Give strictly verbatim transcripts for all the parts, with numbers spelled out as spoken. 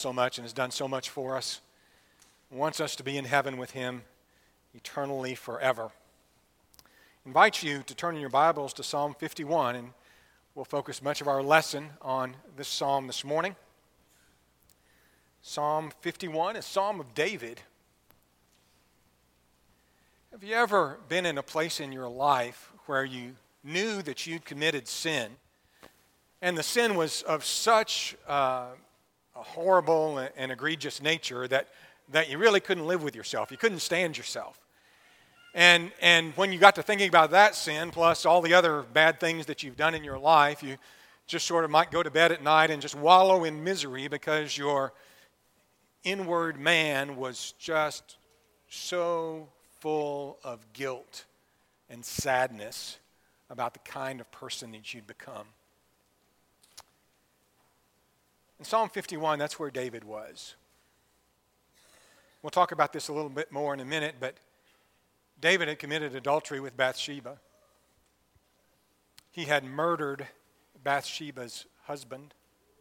so much and has done so much for us. He wants us to be in heaven with him eternally forever. I invite you to turn in your Bibles to Psalm fifty-one, and we'll focus much of our lesson on this psalm this morning. Psalm fifty-one is Psalm of David. Have you ever been in a place in your life where you knew that you'd committed sin, and the sin was of such uh, a horrible and egregious nature that, that you really couldn't live with yourself. You couldn't stand yourself. And, and when you got to thinking about that sin, plus all the other bad things that you've done in your life, you just sort of might go to bed at night and just wallow in misery because your inward man was just so full of guilt and sadness about the kind of person that you'd become. In Psalm fifty-one, that's where David was. We'll talk about this a little bit more in a minute, but David had committed adultery with Bathsheba. He had murdered Bathsheba's husband.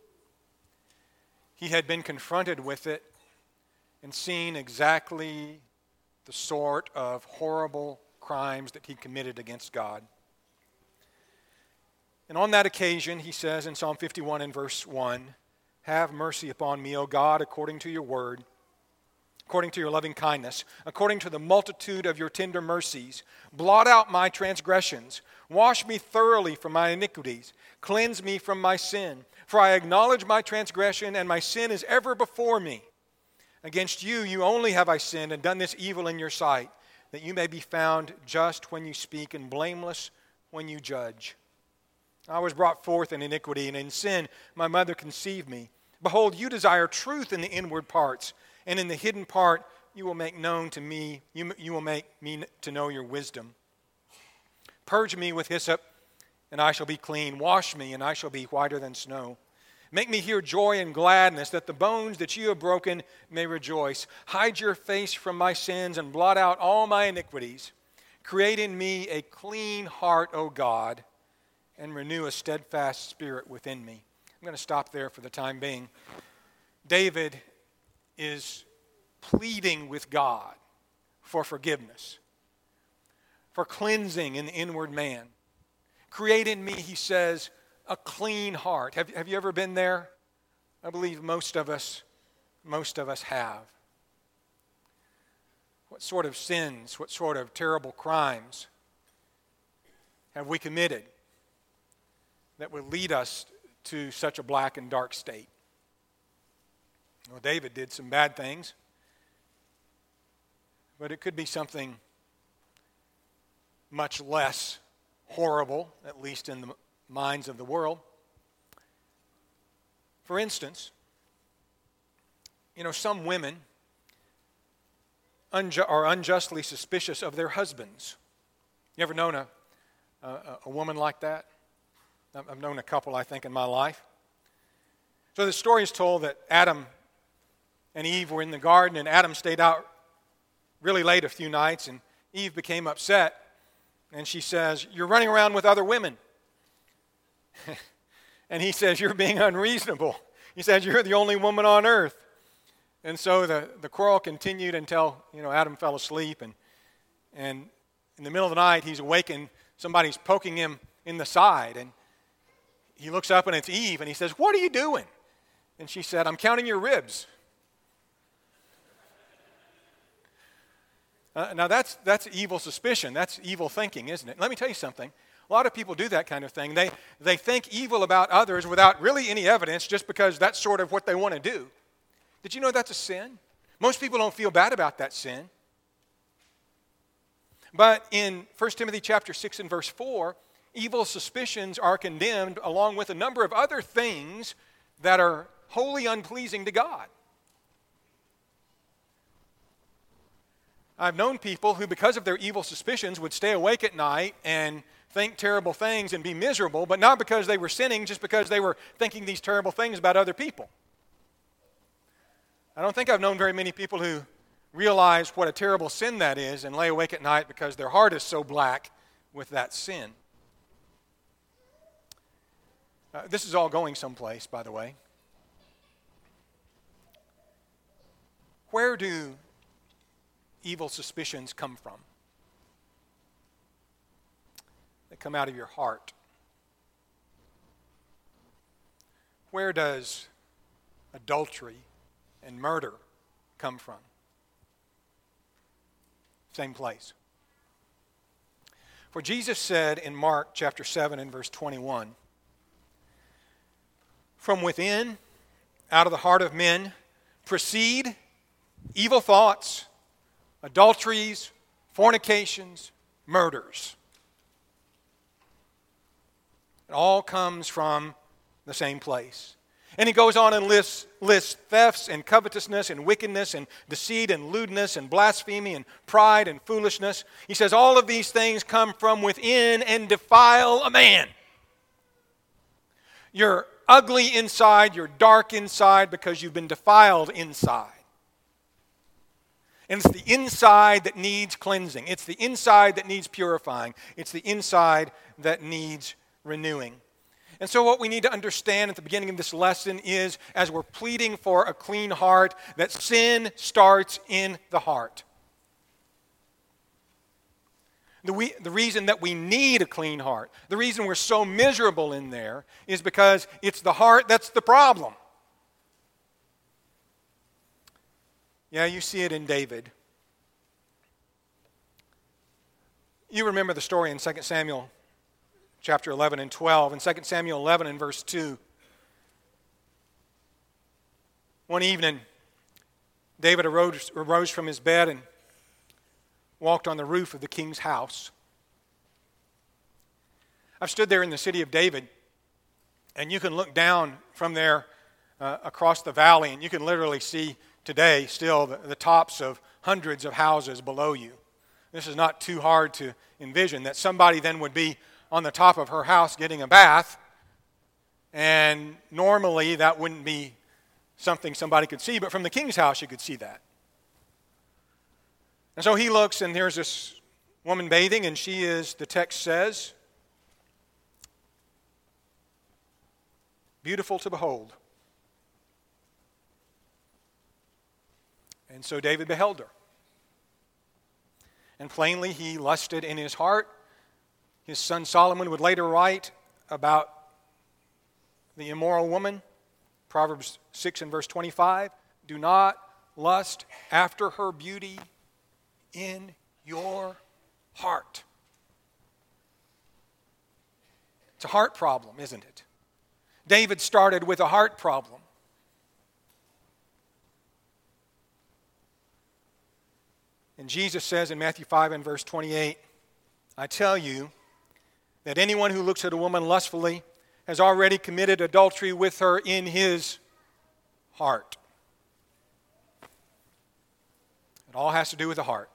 He had been confronted with it and seen exactly the sort of horrible crimes that he committed against God. And on that occasion, he says in Psalm fifty-one and verse one, "Have mercy upon me, O God, according to your word, according to your loving kindness, according to the multitude of your tender mercies. Blot out my transgressions. Wash me thoroughly from my iniquities. Cleanse me from my sin. For I acknowledge my transgression, and my sin is ever before me. Against you, you only have I sinned and done this evil in your sight, that you may be found just when you speak and blameless when you judge. I was brought forth in iniquity, and in sin my mother conceived me. Behold, you desire truth in the inward parts, and in the hidden part you will make known to me, you, you will make me to know your wisdom. Purge me with hyssop, and I shall be clean. Wash me, and I shall be whiter than snow. Make me hear joy and gladness, that the bones that you have broken may rejoice. Hide your face from my sins, and blot out all my iniquities. Create in me a clean heart, O God, and renew a steadfast spirit within me." I'm going to stop there for the time being. David is pleading with God for forgiveness, for cleansing in the inward man. Create in me, he says, a clean heart. Have, have you ever been there? I believe most of us, most of us have. What sort of sins, what sort of terrible crimes have we committed that would lead us to such a black and dark state? Well, David did some bad things, but it could be something much less horrible, at least in the minds of the world. For instance, you know, some women unju- are unjustly suspicious of their husbands. You ever known a, a, a woman like that? I've known a couple, I think, in my life. So the story is told that Adam and Eve were in the garden, and Adam stayed out really late a few nights, and Eve became upset, and she says, "You're running around with other women." And he says, "You're being unreasonable." He says, "You're the only woman on earth." And so the, the quarrel continued until, you know, Adam fell asleep, and and in the middle of the night, he's awakened. Somebody's poking him in the side, and he looks up, and it's Eve, and he says, "What are you doing?" And she said, "I'm counting your ribs." Uh, now that's that's evil suspicion. That's evil thinking, isn't it? Let me tell you something. A lot of people do that kind of thing. They they think evil about others without really any evidence, just because that's sort of what they want to do. Did you know that's a sin? Most people don't feel bad about that sin. But in First Timothy chapter six and verse four, evil suspicions are condemned along with a number of other things that are wholly unpleasing to God. I've known people who, because of their evil suspicions, would stay awake at night and think terrible things and be miserable, but not because they were sinning, just because they were thinking these terrible things about other people. I don't think I've known very many people who realize what a terrible sin that is and lay awake at night because their heart is so black with that sin. Uh, this is all going someplace, by the way. Where do evil suspicions come from? They come out of your heart. Where does adultery and murder come from? Same place. For Jesus said in Mark chapter seven and verse twenty-one, "From within, out of the heart of men, proceed evil thoughts, adulteries, fornications, murders." It all comes from the same place. And he goes on and lists, lists thefts and covetousness and wickedness and deceit and lewdness and blasphemy and pride and foolishness. He says all of these things come from within and defile a man. You're ugly inside, you're dark inside because you've been defiled inside. And it's the inside that needs cleansing. It's the inside that needs purifying. It's the inside that needs renewing. And so what we need to understand at the beginning of this lesson is, as we're pleading for a clean heart, that sin starts in the heart. The, we, the reason that we need a clean heart, the reason we're so miserable in there, is because it's the heart that's the problem. Yeah, you see it in David. You remember the story in Second Samuel chapter eleven and twelve. In Second Samuel eleven and verse two, one evening, David arose, arose from his bed and walked on the roof of the king's house. I've stood there in the city of David, and you can look down from there uh, across the valley, and you can literally see today still the, the tops of hundreds of houses below you. This is not too hard to envision, that somebody then would be on the top of her house getting a bath, and normally that wouldn't be something somebody could see, but from the king's house you could see that. And so he looks, and there's this woman bathing, and she is, the text says, beautiful to behold. And so David beheld her. And plainly he lusted in his heart. His son Solomon would later write about the immoral woman, Proverbs six and verse twenty-five, "Do not lust after her beauty in your heart." It's a heart problem, isn't it? David started with a heart problem. And Jesus says in Matthew five and verse twenty-eight, "I tell you that anyone who looks at a woman lustfully has already committed adultery with her in his heart." It all has to do with the heart.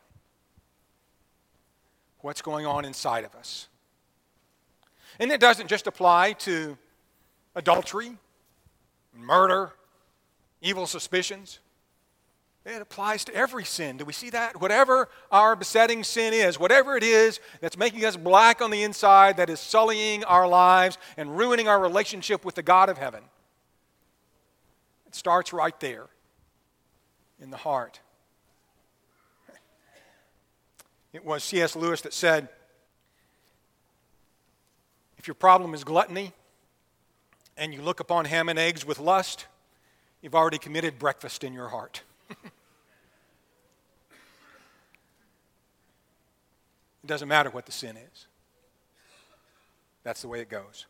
What's going on inside of us. And it doesn't just apply to adultery, murder, evil suspicions. It applies to every sin. Do we see that? Whatever our besetting sin is, whatever it is that's making us black on the inside, that is sullying our lives and ruining our relationship with the God of heaven, it starts right there in the heart. It was C S Lewis that said, if your problem is gluttony and you look upon ham and eggs with lust, you've already committed breakfast in your heart. It doesn't matter what the sin is. That's the way it goes.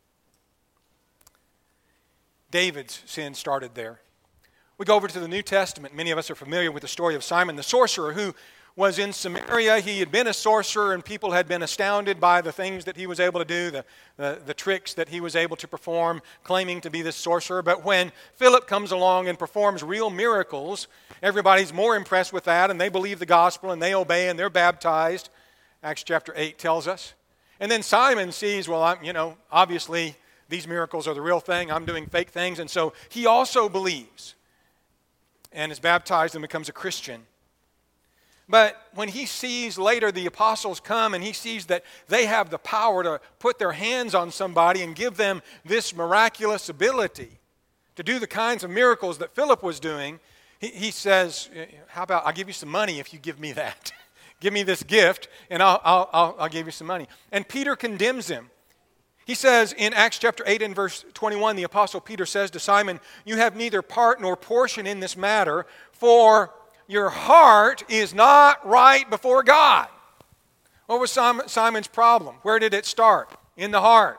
David's sin started there. We go over to the New Testament. Many of us are familiar with the story of Simon the sorcerer, who was in Samaria. He had been a sorcerer, and people had been astounded by the things that he was able to do, the, the, the tricks that he was able to perform, claiming to be this sorcerer. But when Philip comes along and performs real miracles, everybody's more impressed with that, and they believe the gospel, and they obey, and they're baptized. Acts chapter eight tells us. And then Simon sees, well, I'm, you know, obviously these miracles are the real thing. I'm doing fake things. And so he also believes and is baptized and becomes a Christian. But when he sees later the apostles come and he sees that they have the power to put their hands on somebody and give them this miraculous ability to do the kinds of miracles that Philip was doing, He, he says, how about I'll give you some money if you give me that. Give me this gift, and I'll, I'll, I'll, I'll give you some money. And Peter condemns him. He says in Acts chapter eight and verse twenty-one, the Apostle Peter says to Simon, you have neither part nor portion in this matter, for your heart is not right before God. What was Simon, Simon's problem? Where did it start? In the heart.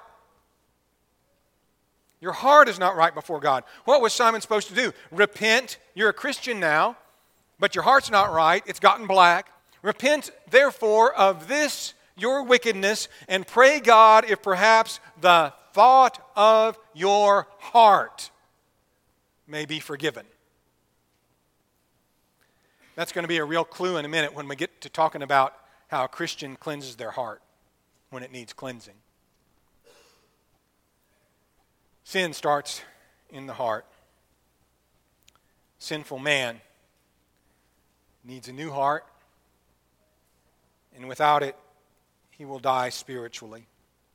Your heart is not right before God. What was Simon supposed to do? Repent. You're a Christian now, but your heart's not right. It's gotten black. Repent, therefore, of this your wickedness, and pray God if perhaps the thought of your heart may be forgiven. That's going to be a real clue in a minute when we get to talking about how a Christian cleanses their heart when it needs cleansing. Sin starts in the heart. Sinful man needs a new heart, and without it, he will die spiritually.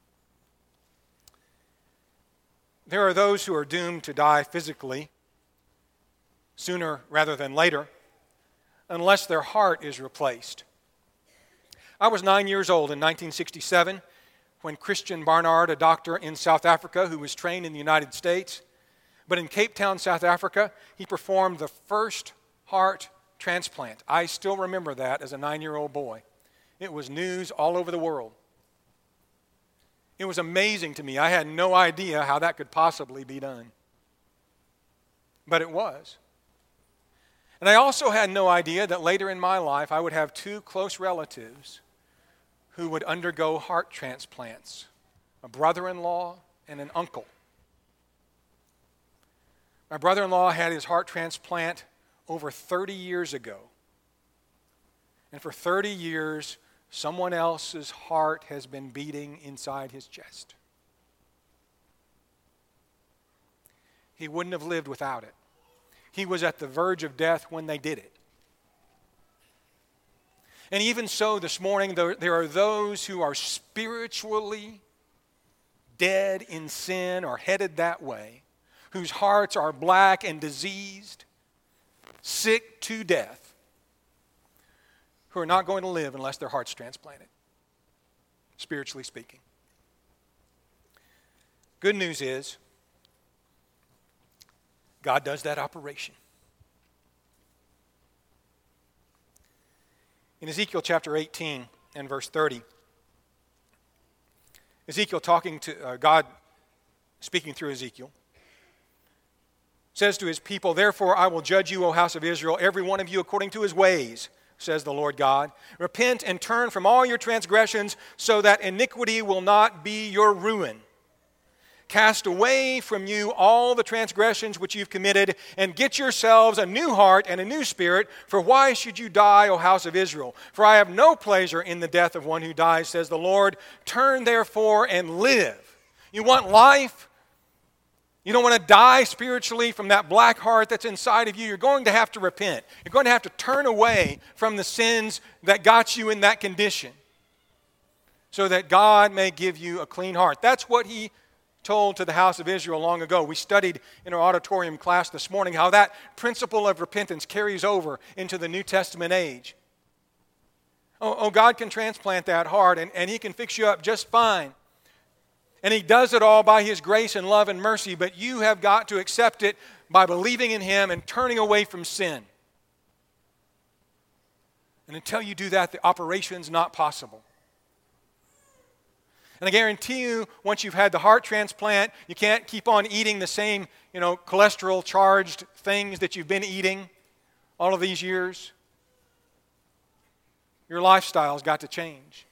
There are those who are doomed to die physically sooner rather than later, unless their heart is replaced. I was nine years old in nineteen sixty-seven when Christian Barnard, a doctor in South Africa who was trained in the United States, but in Cape Town, South Africa, he performed the first heart transplant. I still remember that as a nine-year-old boy. It was news all over the world. It was amazing to me. I had no idea how that could possibly be done. But it was. And I also had no idea that later in my life I would have two close relatives who would undergo heart transplants, a brother-in-law and an uncle. My brother-in-law had his heart transplant over thirty years ago. And for thirty years, someone else's heart has been beating inside his chest. He wouldn't have lived without it. He was at the verge of death when they did it. And even so, this morning, there, there are those who are spiritually dead in sin or headed that way, whose hearts are black and diseased, sick to death, who are not going to live unless their heart's transplanted, spiritually speaking. Good news is, God does that operation. In Ezekiel chapter eighteen and verse thirty, Ezekiel talking to uh, God, speaking through Ezekiel, says to his people, "Therefore I will judge you, O house of Israel, every one of you according to his ways, says the Lord God. Repent and turn from all your transgressions, so that iniquity will not be your ruin. Cast away from you all the transgressions which you've committed, and get yourselves a new heart and a new spirit. For why should you die, O house of Israel? For I have no pleasure in the death of one who dies, says the Lord. Turn therefore and live." You want life? You don't want to die spiritually from that black heart that's inside of you. You're going to have to repent. You're going to have to turn away from the sins that got you in that condition, so that God may give you a clean heart. That's what he told to the house of Israel long ago. We studied in our auditorium class this morning how that principle of repentance carries over into the New Testament age. Oh, oh God can transplant that heart, and, and he can fix you up just fine. And he does it all by his grace and love and mercy, but you have got to accept it by believing in him and turning away from sin. And until you do that, the operation's not possible. And I guarantee you, once you've had the heart transplant, you can't keep on eating the same, you know, cholesterol-charged things that you've been eating all of these years. Your lifestyle's got to change.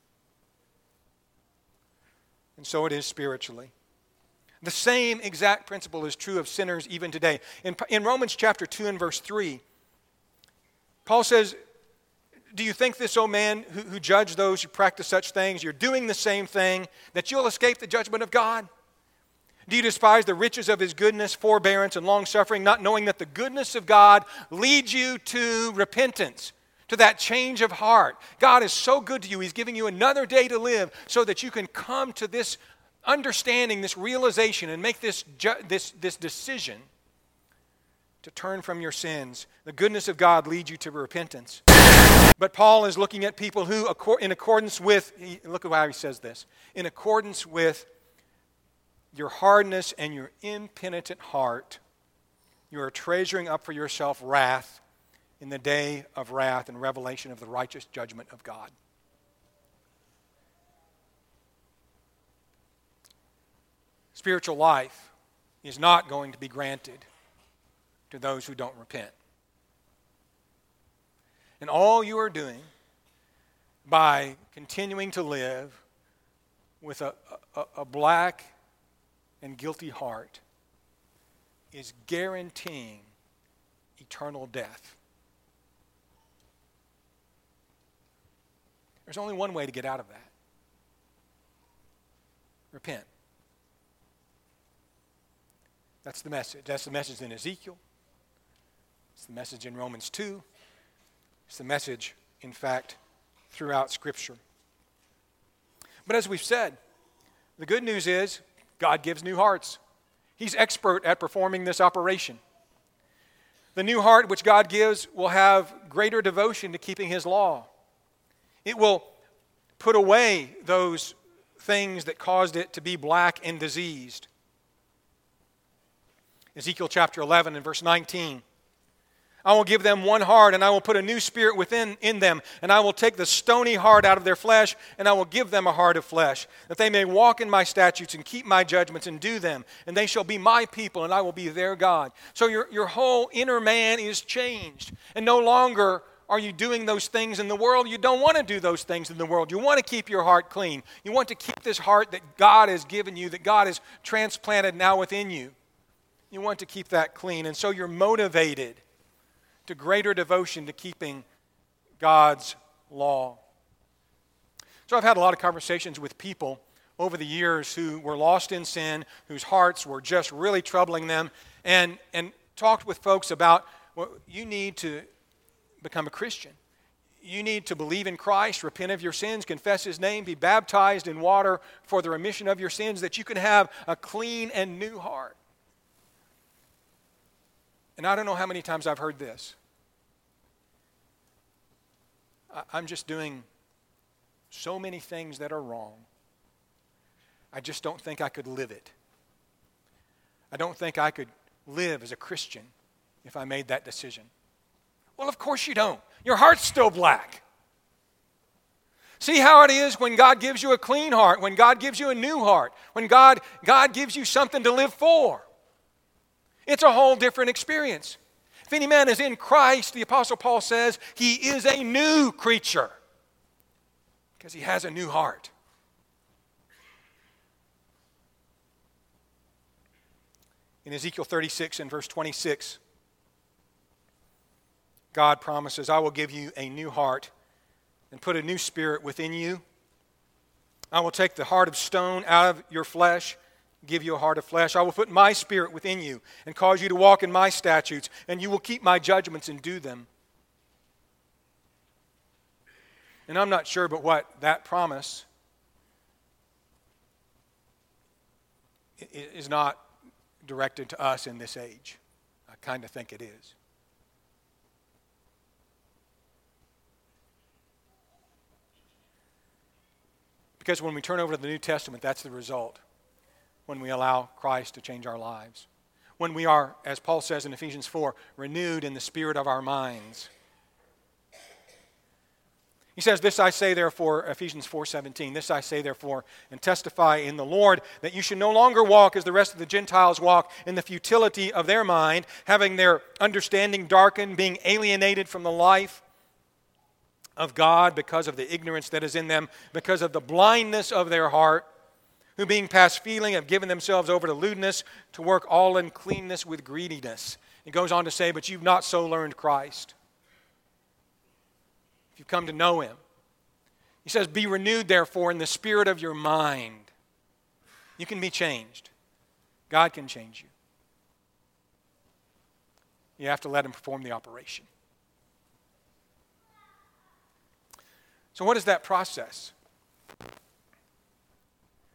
And so it is spiritually. The same exact principle is true of sinners even today. In, in Romans chapter two and verse three, Paul says, "Do you think this, O man, who, who judge those who practice such things, you're doing the same thing, that you'll escape the judgment of God? Do you despise the riches of his goodness, forbearance, and long-suffering, not knowing that the goodness of God leads you to repentance, to that change of heart? God is so good to you, he's giving you another day to live so that you can come to this understanding, this realization, and make this, ju- this, this decision to turn from your sins. The goodness of God leads you to repentance. But Paul is looking at people who, in accordance with, look at how he says this, in accordance with your hardness and your impenitent heart, you are treasuring up for yourself wrath in the day of wrath and revelation of the righteous judgment of God. Spiritual life is not going to be granted to those who don't repent. And all you are doing by continuing to live with a, a, a black and guilty heart is guaranteeing eternal death. There's only one way to get out of that. Repent. That's the message. That's the message in Ezekiel. It's the message in Romans two. It's the message, in fact, throughout Scripture. But as we've said, the good news is God gives new hearts. He's expert at performing this operation. The new heart which God gives will have greater devotion to keeping His law. It will put away those things that caused it to be black and diseased. Ezekiel chapter eleven and verse nineteen. I will give them one heart, and I will put a new spirit within in them, and I will take the stony heart out of their flesh, and I will give them a heart of flesh, that they may walk in my statutes and keep my judgments and do them, and they shall be my people, and I will be their God. So your, your whole inner man is changed, and no longer are you doing those things in the world. You don't want to do those things in the world. You want to keep your heart clean. You want to keep this heart that God has given you, that God has transplanted now within you. You want to keep that clean, and so you're motivated to greater devotion to keeping God's law. So I've had a lot of conversations with people over the years who were lost in sin, whose hearts were just really troubling them, and, and talked with folks about, well, you need to become a Christian. You need to believe in Christ, repent of your sins, confess His name, be baptized in water for the remission of your sins, that you can have a clean and new heart. And I don't know how many times I've heard this. I'm just doing so many things that are wrong. I just don't think I could live it. I don't think I could live as a Christian if I made that decision. Well, of course you don't. Your heart's still black. See how it is when God gives you a clean heart, when God gives you a new heart, when God, God gives you something to live for. It's a whole different experience. If any man is in Christ, the Apostle Paul says, he is a new creature because he has a new heart. In Ezekiel thirty-six and verse twenty-six, God promises, I will give you a new heart and put a new spirit within you. I will take the heart of stone out of your flesh, give you a heart of flesh. I will put my spirit within you and cause you to walk in my statutes, and you will keep my judgments and do them. And I'm not sure but what that promise is not directed to us in this age. I kind of think it is. Because when we turn over to the New Testament, that's the result. When we allow Christ to change our lives. When we are, as Paul says in Ephesians four, renewed in the spirit of our minds. He says, this I say therefore, Ephesians four seventeen, this I say therefore, and testify in the Lord, that you should no longer walk as the rest of the Gentiles walk in the futility of their mind, having their understanding darkened, being alienated from the life of God because of the ignorance that is in them, because of the blindness of their heart, who being past feeling have given themselves over to lewdness, to work all uncleanness with greediness. It goes on to say, but you've not so learned Christ. If you've come to know Him. He says, be renewed therefore in the spirit of your mind. You can be changed. God can change you. You have to let Him perform the operation. So what is that process?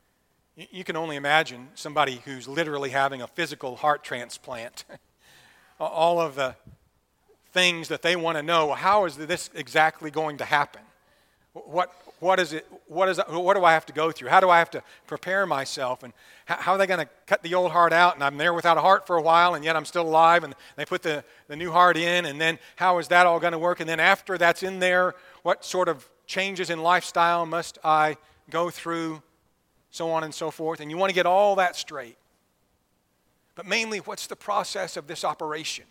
You can only imagine somebody who's literally having a physical heart transplant. all of the things that they want to know. How is this exactly going to happen? What what is it? What is what do I have to go through? How do I have to prepare myself? And how, how are they going to cut the old heart out? And I'm there without a heart for a while, and yet I'm still alive. And they put the, the new heart in, and then how is that all going to work? And then after that's in there, what sort of changes in lifestyle must I go through? So on and so forth. And you want to get all that straight. But mainly, what's the process of this operation?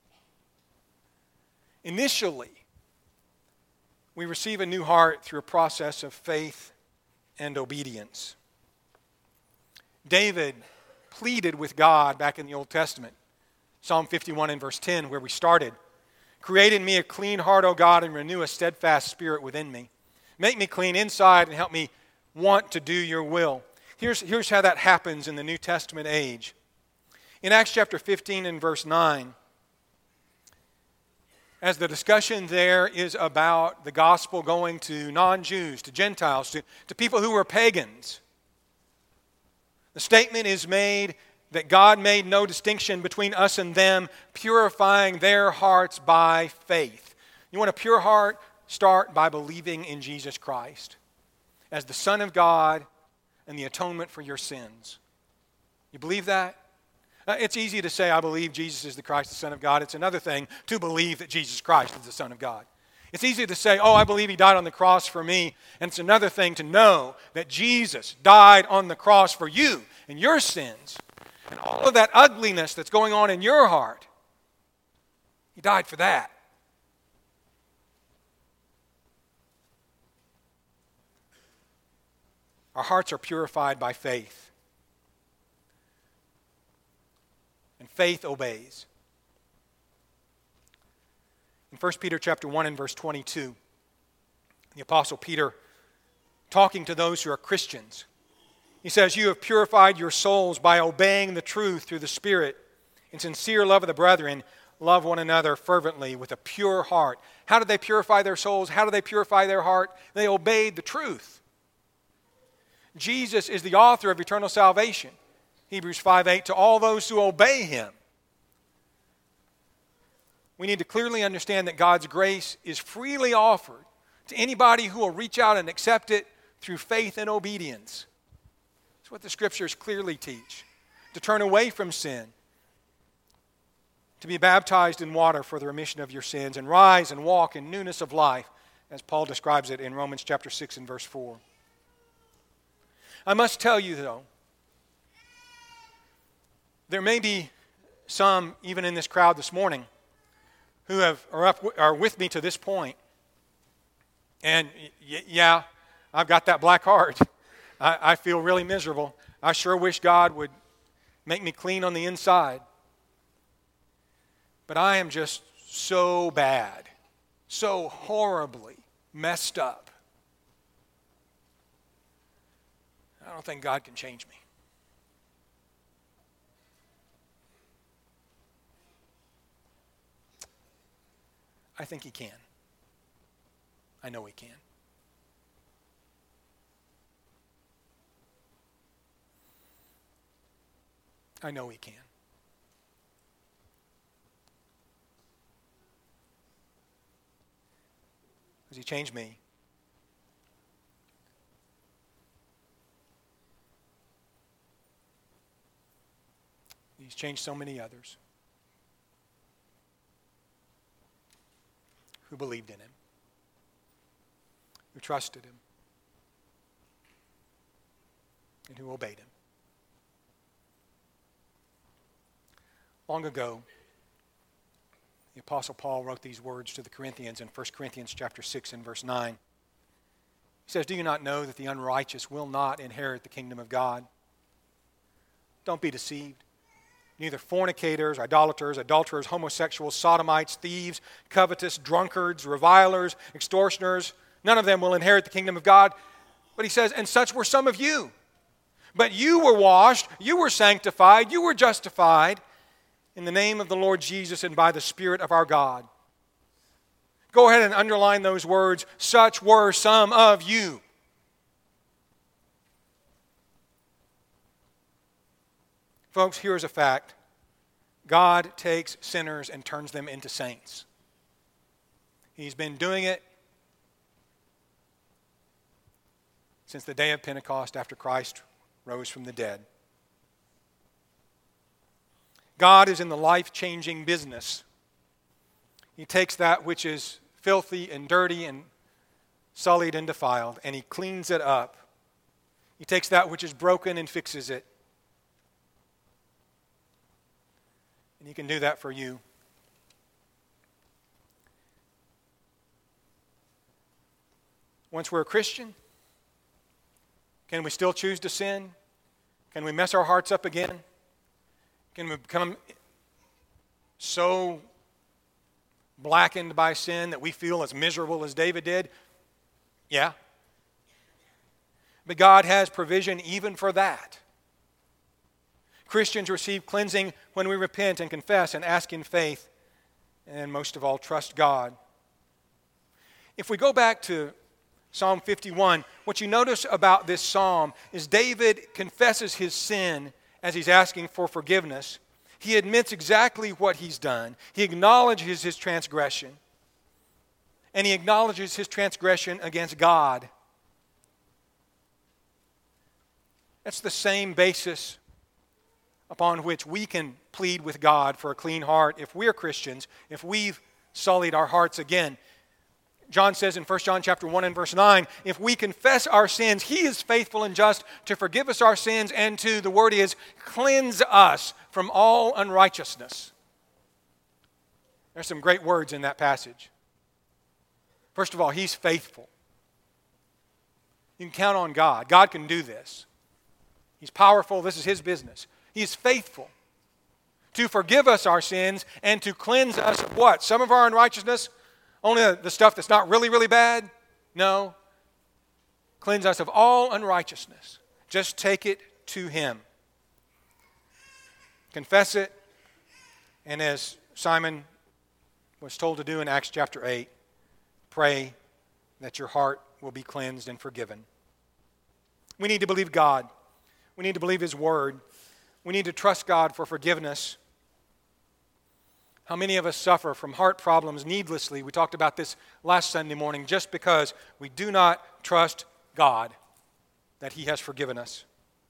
Initially, we receive a new heart through a process of faith and obedience. David pleaded with God back in the Old Testament, Psalm fifty-one and verse ten, where we started. Create in me a clean heart, O God, and renew a steadfast spirit within me. Make me clean inside and help me want to do your will. Here's, here's how that happens in the New Testament age. In Acts chapter fifteen and verse nine, as the discussion there is about the gospel going to non-Jews, to Gentiles, to, to people who were pagans, the statement is made that God made no distinction between us and them, purifying their hearts by faith. You want a pure heart? Start by believing in Jesus Christ as the Son of God and the atonement for your sins. You believe that? Uh, it's easy to say, I believe Jesus is the Christ, the Son of God. It's another thing to believe that Jesus Christ is the Son of God. It's easy to say, oh, I believe He died on the cross for me. And it's another thing to know that Jesus died on the cross for you and your sins and all of that ugliness that's going on in your heart. He died for that. Our hearts are purified by faith. And faith obeys. In First Peter chapter one and verse twenty-two, the Apostle Peter, talking to those who are Christians, he says, you have purified your souls by obeying the truth through the Spirit. In sincere love of the brethren, love one another fervently with a pure heart. How did they purify their souls? How did they purify their heart? They obeyed the truth. Jesus is the author of eternal salvation. Hebrews five eight, to all those who obey Him. We need to clearly understand that God's grace is freely offered to anybody who will reach out and accept it through faith and obedience. That's what the Scriptures clearly teach. To turn away from sin, to be baptized in water for the remission of your sins, and rise and walk in newness of life, as Paul describes it in Romans chapter six and verse four. I must tell you, though, there may be some, even in this crowd this morning, who have are, up, are with me to this point. And y- yeah, I've got that black heart. I, I feel really miserable. I sure wish God would make me clean on the inside. But I am just so bad, so horribly messed up. I don't think God can change me. I think He can. I know He can. I know He can. Has He changed me? He's changed so many others who believed in Him, who trusted Him, and who obeyed Him. Long ago, the Apostle Paul wrote these words to the Corinthians in First Corinthians chapter six and verse nine. He says, do you not know that the unrighteous will not inherit the kingdom of God? Don't be deceived. Neither fornicators, idolaters, adulterers, homosexuals, sodomites, thieves, covetous, drunkards, revilers, extortioners, none of them will inherit the kingdom of God. But he says, and such were some of you. But you were washed, you were sanctified, you were justified in the name of the Lord Jesus and by the Spirit of our God. Go ahead and underline those words, such were some of you. Folks, here's a fact. God takes sinners and turns them into saints. He's been doing it since the day of Pentecost after Christ rose from the dead. God is in the life-changing business. He takes that which is filthy and dirty and sullied and defiled, and He cleans it up. He takes that which is broken and fixes it. And He can do that for you. Once we're a Christian, can we still choose to sin? Can we mess our hearts up again? Can we become so blackened by sin that we feel as miserable as David did? Yeah. But God has provision even for that. Christians receive cleansing when we repent and confess and ask in faith, and most of all, trust God. If we go back to Psalm fifty-one, what you notice about this psalm is David confesses his sin as he's asking for forgiveness. He admits exactly what he's done. He acknowledges his transgression. And he acknowledges his transgression against God. That's the same basis upon which we can plead with God for a clean heart if we're Christians, if we've sullied our hearts again. John says in First John chapter one and verse nine, if we confess our sins, He is faithful and just to forgive us our sins and to, the word is, cleanse us from all unrighteousness. There's some great words in that passage. First of all, He's faithful. You can count on God. God can do this. He's powerful. This is His business. He is faithful to forgive us our sins and to cleanse us of what? Some of our unrighteousness? Only the stuff that's not really, really bad? No. Cleanse us of all unrighteousness. Just take it to Him. Confess it. And as Simon was told to do in Acts chapter eight, pray that your heart will be cleansed and forgiven. We need to believe God. We need to believe His Word. We need to trust God for forgiveness. How many of us suffer from heart problems needlessly? We talked about this last Sunday morning, just because we do not trust God that He has forgiven us.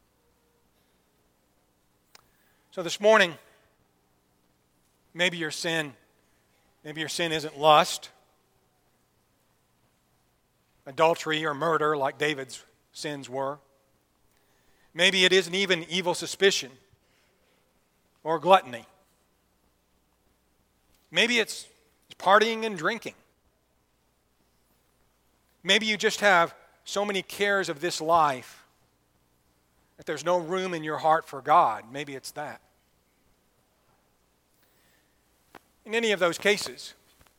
So this morning, maybe your sin, maybe your sin isn't lust, adultery, or murder like David's sins were. Maybe it isn't even evil suspicion or gluttony. Maybe it's partying and drinking. Maybe you just have so many cares of this life that there's no room in your heart for God. Maybe it's that. In any of those cases,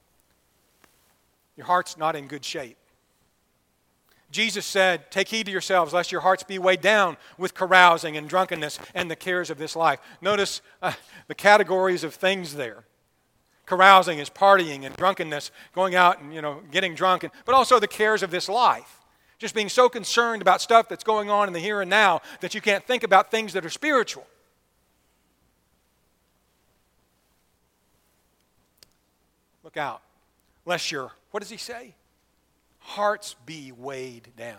your heart's not in good shape. Jesus said, take heed to yourselves, lest your hearts be weighed down with carousing and drunkenness and the cares of this life. Notice uh, the categories of things there. Carousing is partying and drunkenness, going out and, you know, getting drunk, and, but also the cares of this life. Just being so concerned about stuff that's going on in the here and now that you can't think about things that are spiritual. Look out, lest your, what does he say? Hearts be weighed down.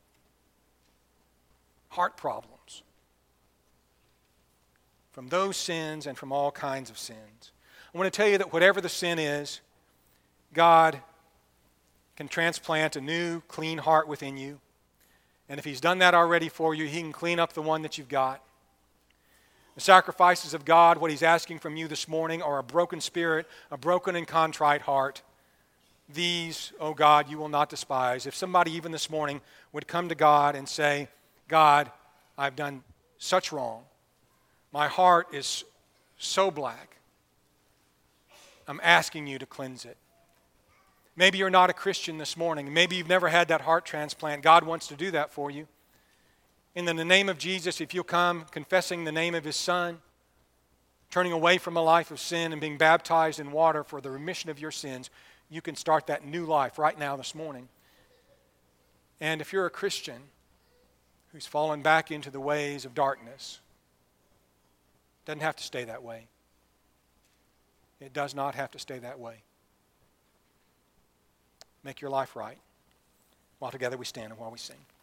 Heart problems. From those sins and from all kinds of sins. I want to tell you that whatever the sin is, God can transplant a new, clean heart within you. And if He's done that already for you, He can clean up the one that you've got. The sacrifices of God, what He's asking from you this morning, are a broken spirit, a broken and contrite heart. These, oh God, you will not despise. If somebody even this morning would come to God and say, God, I've done such wrong. My heart is so black. I'm asking you to cleanse it. Maybe you're not a Christian this morning. Maybe you've never had that heart transplant. God wants to do that for you. In the name of Jesus, if you'll come confessing the name of His Son, turning away from a life of sin and being baptized in water for the remission of your sins, you can start that new life right now this morning. And if you're a Christian who's fallen back into the ways of darkness, it doesn't have to stay that way. It does not have to stay that way. Make your life right while together we stand and while we sing.